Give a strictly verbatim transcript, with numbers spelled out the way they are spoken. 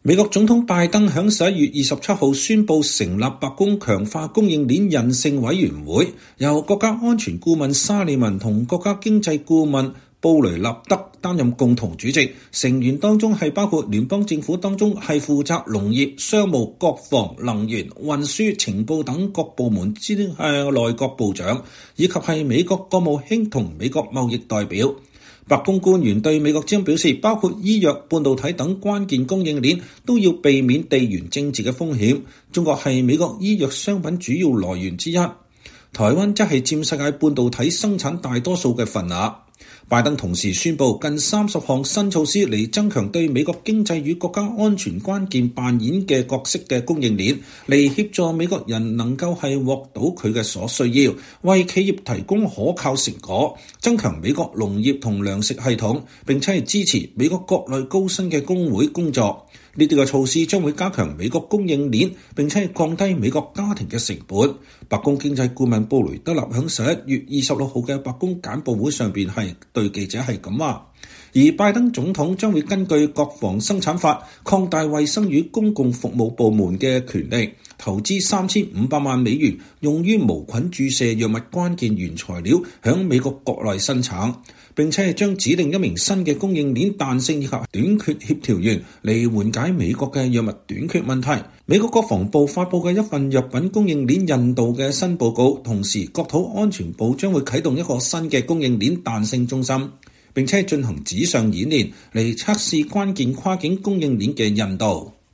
美國總統拜登喺十一月二十七號宣布成立白宮強化供應鏈韌性委員會，由國家安全顧問沙利文同國家經濟顧問布雷納德擔任共同主席，成員當中係包括聯邦政府當中係負責農業、商務、國防、能源、運輸、情報等各部門之內閣部長，以及係美國國務卿同美國貿易代表。白宮官員對美國之音表示，包括醫藥、半導體等關鍵供應鏈都要避免地緣政治嘅風險。中國係美國醫藥商品主要來源之一，台灣則係佔世界半導體生產大多數嘅份額。拜登同時宣布近三十項新措施嚟增強對美國經濟與國家安全關鍵扮演嘅角色嘅供應鏈，嚟協助美國人能夠係獲到佢嘅所需要，為企業提供可靠成果，增強美國農業同糧食系統，並且係支持美國國內高薪嘅工會工作。呢啲嘅措施將會加強美國供應鏈，並且係降低美國家庭嘅成本。白宮經濟顧問布雷德納喺十一月二十六號嘅白宮簡報會上邊係對記者係咁話，而拜登總統將會根據國防生產法擴大衛生與公共服務部門嘅權力，投資三千五百萬美元用於無菌注射藥物關鍵原材料響美國國內生產，並且係將指定一名新嘅供應鏈彈性以及短缺協調員嚟緩解美國嘅藥物短缺問題。美國國防部發佈嘅一份藥品供應鏈印度嘅新報告，同時國土安全部將會啟動一個新嘅供應鏈彈性中心，並且進行紙上演練嚟測試關鍵跨境供應鏈嘅印度。